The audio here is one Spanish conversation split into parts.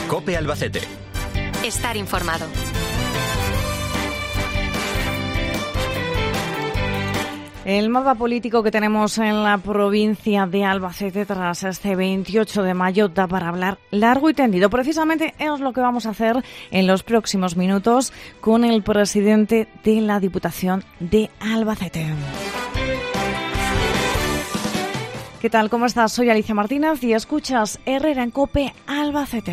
COPE Albacete. Estar informado. El mapa político que tenemos en la provincia de Albacete tras este 28 de mayo da para hablar largo y tendido. Precisamente es lo que vamos a hacer en los próximos minutos con el presidente de la Diputación de Albacete. ¿Qué tal? ¿Cómo estás? Soy Alicia Martínez y escuchas Herrera en COPE Albacete.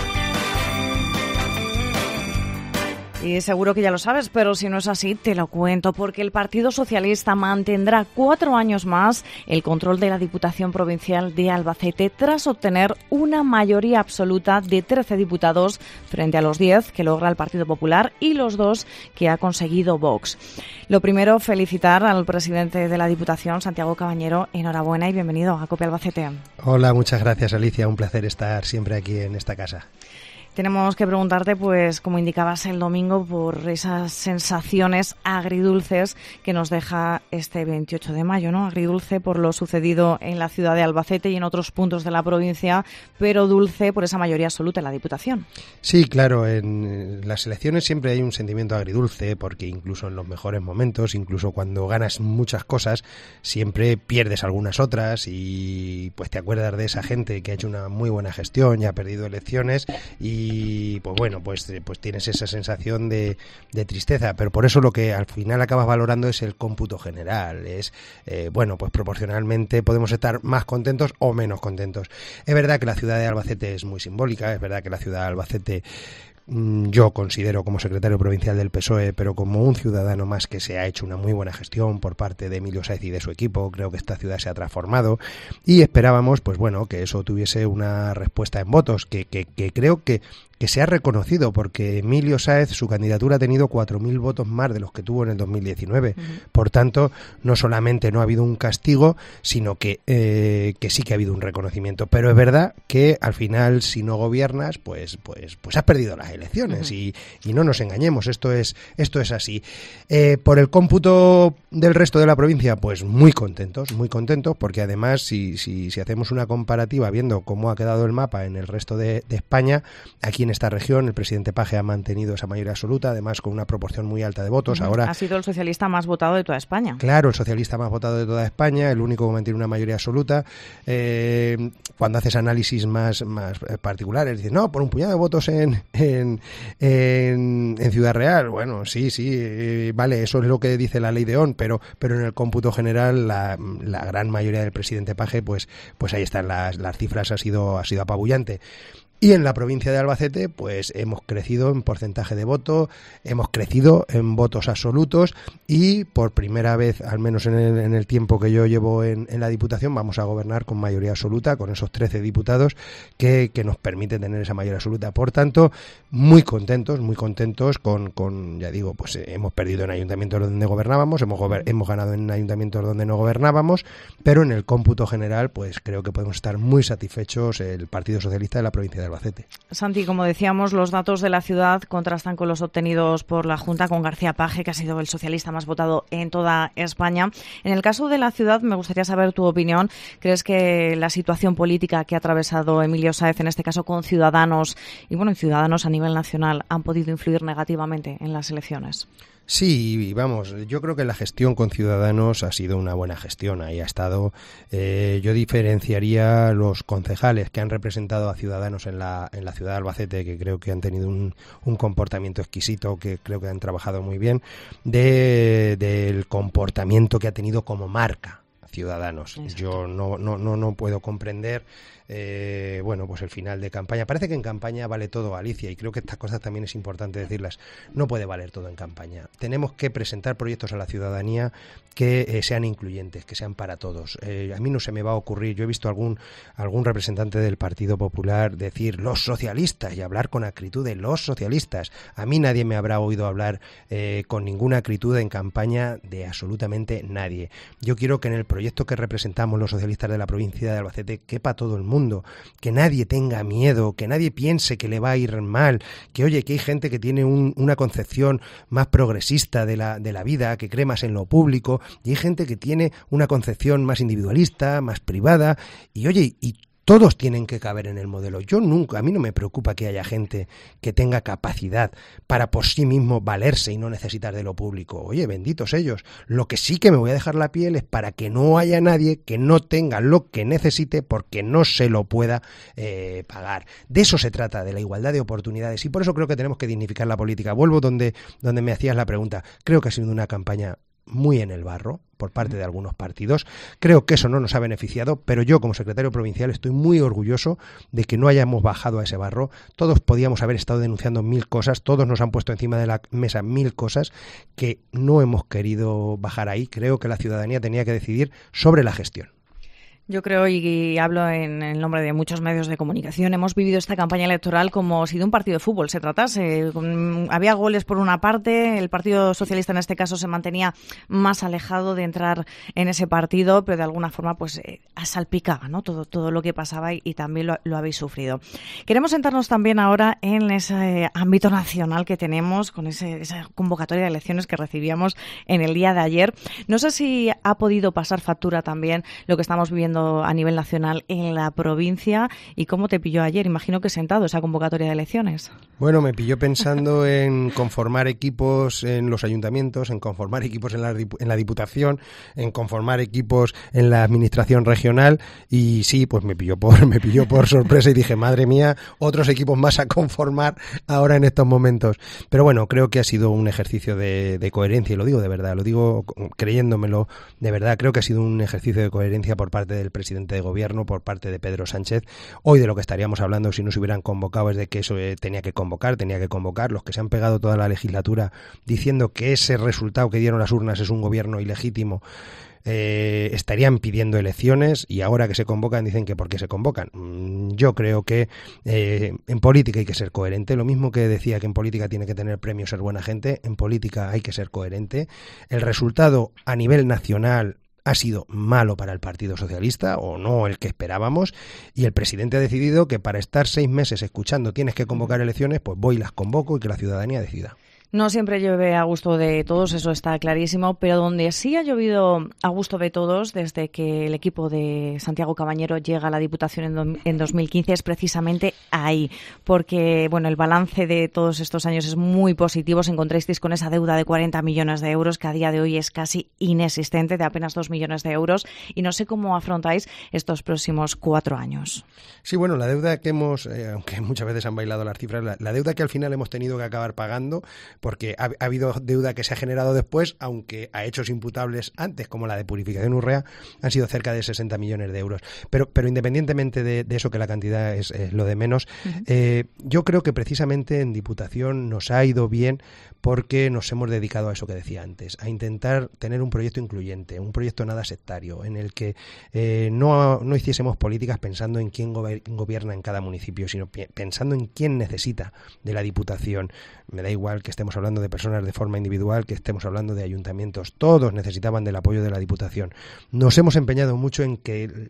Y seguro que ya lo sabes, pero si no es así, te lo cuento, porque el Partido Socialista mantendrá 4 años más el control de la Diputación Provincial de Albacete tras obtener una mayoría absoluta de 13 diputados frente a los 10 que logra el Partido Popular y los 2 que ha conseguido Vox. Lo primero, felicitar al presidente de la Diputación, Santiago Cabañero. Enhorabuena y bienvenido a COPE Albacete. Hola, muchas gracias, Alicia. Un placer estar siempre aquí en esta casa. Tenemos que preguntarte, pues, como indicabas el domingo, por esas sensaciones agridulces que nos deja este 28 de mayo, ¿no? Agridulce por lo sucedido en la ciudad de Albacete y en otros puntos de la provincia, pero dulce por esa mayoría absoluta en la Diputación. Sí, claro, en las elecciones siempre hay un sentimiento agridulce, porque incluso en los mejores momentos, incluso cuando ganas muchas cosas, siempre pierdes algunas otras y pues te acuerdas de esa gente que ha hecho una muy buena gestión y ha perdido elecciones y pues bueno, pues tienes esa sensación de tristeza, pero por eso lo que al final acabas valorando es el cómputo general, es bueno, pues proporcionalmente podemos estar más contentos o menos contentos. Es verdad que la ciudad de Albacete es muy simbólica, es verdad que la ciudad de Albacete yo considero como secretario provincial del PSOE, pero como un ciudadano más que se ha hecho una muy buena gestión por parte de Emilio Sáez y de su equipo, creo que esta ciudad se ha transformado y esperábamos, pues bueno, que eso tuviese una respuesta en votos, que creo que se ha reconocido, porque Emilio Sáez, su candidatura ha tenido 4.000 votos más de los que tuvo en el 2019. Por tanto, no solamente no ha habido un castigo, sino que sí que ha habido un reconocimiento. Pero es verdad que al final, si no gobiernas, pues has perdido las elecciones. Y no nos engañemos, esto es así. Por el cómputo del resto de la provincia, pues muy contentos, porque además, si hacemos una comparativa viendo cómo ha quedado el mapa en el resto de España, aquí en esta región el presidente Page ha mantenido esa mayoría absoluta, además con una proporción muy alta de votos. Ahora ha sido el socialista más votado de toda España. Claro, el socialista más votado de toda España, el único que mantiene una mayoría absoluta. Cuando haces análisis más particulares, dices, no, por un puñado de votos en Ciudad Real. Bueno, sí, vale, eso es lo que dice la ley de ON, pero en el cómputo general la gran mayoría del presidente Page, pues ahí están las cifras, ha sido apabullante. Y en la provincia de Albacete, pues hemos crecido en porcentaje de voto, hemos crecido en votos absolutos y por primera vez, al menos en el tiempo que yo llevo en la Diputación, vamos a gobernar con mayoría absoluta, con esos 13 diputados que nos permiten tener esa mayoría absoluta. Por tanto, muy contentos con ya digo, pues hemos perdido en ayuntamientos donde gobernábamos, hemos ganado en ayuntamientos donde no gobernábamos, pero en el cómputo general, pues creo que podemos estar muy satisfechos el Partido Socialista de la provincia de Albacete. Santi, como decíamos, los datos de la ciudad contrastan con los obtenidos por la Junta, con García Page, que ha sido el socialista más votado en toda España. En el caso de la ciudad, me gustaría saber tu opinión. ¿Crees que la situación política que ha atravesado Emilio Sáez, en este caso con Ciudadanos, y bueno, Ciudadanos a nivel nacional, han podido influir negativamente en las elecciones? Sí, vamos, yo creo que la gestión con Ciudadanos ha sido una buena gestión, ahí ha estado. Yo diferenciaría los concejales que han representado a Ciudadanos en la ciudad de Albacete, que creo que han tenido un comportamiento exquisito, que creo que han trabajado muy bien, del comportamiento que ha tenido como marca Ciudadanos. Exacto. Yo no puedo comprender bueno, pues el final de campaña. Parece que en campaña vale todo, Alicia, y creo que estas cosas también es importante decirlas. No puede valer todo en campaña. Tenemos que presentar proyectos a la ciudadanía que sean incluyentes, que sean para todos. A mí no se me va a ocurrir, yo he visto algún representante del Partido Popular decir los socialistas y hablar con acritud de los socialistas. A mí nadie me habrá oído hablar con ninguna acritud en campaña de absolutamente nadie. Yo quiero que en el proyecto que representamos los socialistas de la provincia de Albacete quepa todo el mundo, que nadie tenga miedo, que nadie piense que le va a ir mal, que oye, que hay gente que tiene una concepción más progresista de la vida, que cree más en lo público, y hay gente que tiene una concepción más individualista, más privada, y oye, y Todos tienen que caber en el modelo. A mí no me preocupa que haya gente que tenga capacidad para por sí mismo valerse y no necesitar de lo público. Oye, benditos ellos. Lo que sí que me voy a dejar la piel es para que no haya nadie que no tenga lo que necesite porque no se lo pueda pagar. De eso se trata, de la igualdad de oportunidades. Y por eso creo que tenemos que dignificar la política. Vuelvo donde me hacías la pregunta. Creo que ha sido una campaña muy en el barro por parte de algunos partidos. Creo que eso no nos ha beneficiado, pero yo como secretario provincial estoy muy orgulloso de que no hayamos bajado a ese barro. Todos podíamos haber estado denunciando 1000 cosas, todos nos han puesto encima de la mesa 1000 cosas que no hemos querido bajar ahí. Creo que la ciudadanía tenía que decidir sobre la gestión. Yo creo, y hablo en el nombre de muchos medios de comunicación, hemos vivido esta campaña electoral como si de un partido de fútbol se tratase. Había goles por una parte, el Partido Socialista en este caso se mantenía más alejado de entrar en ese partido, pero de alguna forma pues salpicaba, ¿no? Todo lo que pasaba y también lo habéis sufrido. Queremos sentarnos también ahora en ese ámbito nacional que tenemos, con esa convocatoria de elecciones que recibíamos en el día de ayer. No sé si ha podido pasar factura también lo que estamos viviendo a nivel nacional en la provincia. ¿Y cómo te pilló ayer? Imagino que sentado esa convocatoria de elecciones. Bueno, me pilló pensando en conformar equipos en los ayuntamientos, en conformar equipos en la Diputación, en conformar equipos en la Administración regional y sí, pues me pilló por sorpresa y dije, madre mía, otros equipos más a conformar ahora en estos momentos. Pero bueno, creo que ha sido un ejercicio de coherencia y lo digo de verdad, lo digo creyéndomelo de verdad. Creo que ha sido un ejercicio de coherencia por parte del presidente de gobierno, por parte de Pedro Sánchez. Hoy de lo que estaríamos hablando si no se hubieran convocado es de que eso tenía que convocar. Los que se han pegado toda la legislatura diciendo que ese resultado que dieron las urnas es un gobierno ilegítimo, estarían pidiendo elecciones y ahora que se convocan dicen que ¿por qué se convocan? Yo creo que en política hay que ser coherente. Lo mismo que decía que en política tiene que tener premio ser buena gente, en política hay que ser coherente. El resultado a nivel nacional ha sido malo para el Partido Socialista o no el que esperábamos y el presidente ha decidido que para estar 6 meses escuchando tienes que convocar elecciones, pues voy y las convoco y que la ciudadanía decida. No siempre llueve a gusto de todos, eso está clarísimo, pero donde sí ha llovido a gusto de todos desde que el equipo de Santiago Cabañero llega a la Diputación en 2015 es precisamente ahí, porque bueno, el balance de todos estos años es muy positivo. Os encontráis con esa deuda de 40 millones de euros que a día de hoy es casi inexistente, de apenas 2 millones de euros, y no sé cómo afrontáis estos próximos 4 años. Sí, bueno, la deuda que hemos, aunque muchas veces han bailado las cifras, la deuda que al final hemos tenido que acabar pagando, porque ha habido deuda que se ha generado después, aunque a hechos imputables antes, como la de Purificación Urrea, han sido cerca de 60 millones de euros. Pero independientemente de eso, que la cantidad es lo de menos, yo creo que precisamente en Diputación nos ha ido bien porque nos hemos dedicado a eso que decía antes, a intentar tener un proyecto incluyente, un proyecto nada sectario, en el que no hiciésemos políticas pensando en quién gobierna en cada municipio, sino pensando en quién necesita de la Diputación. Me da igual que estemos hablando de personas de forma individual, que estemos hablando de ayuntamientos, todos necesitaban del apoyo de la Diputación. Nos hemos empeñado mucho en que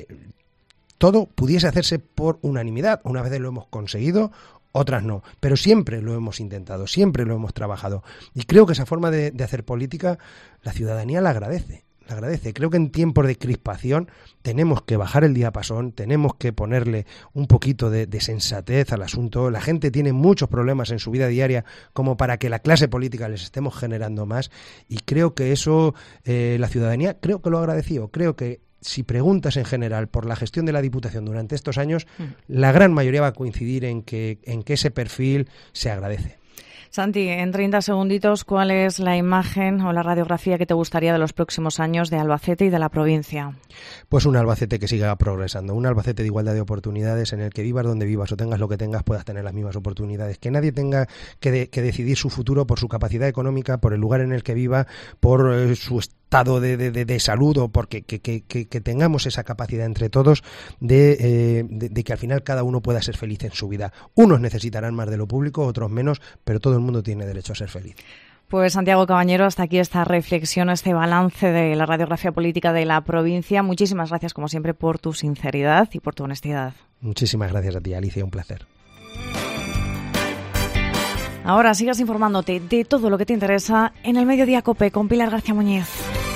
todo pudiese hacerse por unanimidad. Una vez lo hemos conseguido, otras no, pero siempre lo hemos intentado, siempre lo hemos trabajado. Y creo que esa forma de hacer política la ciudadanía la agradece. Creo que en tiempos de crispación tenemos que bajar el diapasón, tenemos que ponerle un poquito de sensatez al asunto. La gente tiene muchos problemas en su vida diaria como para que la clase política les estemos generando más, y creo que eso la ciudadanía creo que lo ha agradecido. Creo que si preguntas en general por la gestión de la Diputación durante estos años, la gran mayoría va a coincidir en que ese perfil se agradece. Santi, en 30 segunditos, ¿cuál es la imagen o la radiografía que te gustaría de los próximos años de Albacete y de la provincia? Pues un Albacete que siga progresando, un Albacete de igualdad de oportunidades, en el que vivas donde vivas o tengas lo que tengas, puedas tener las mismas oportunidades. Que nadie tenga que decidir su futuro por su capacidad económica, por el lugar en el que viva, por su estado de salud, o porque que tengamos esa capacidad entre todos de que al final cada uno pueda ser feliz en su vida. Unos necesitarán más de lo público, otros menos, pero todo el mundo tiene derecho a ser feliz. Pues Santiago Cabañero, hasta aquí esta reflexión, este balance de la radiografía política de la provincia. Muchísimas gracias, como siempre, por tu sinceridad y por tu honestidad. Muchísimas gracias a ti, Alicia, un placer. Ahora sigas informándote de todo lo que te interesa en el Mediodía COPE con Pilar García Muñiz.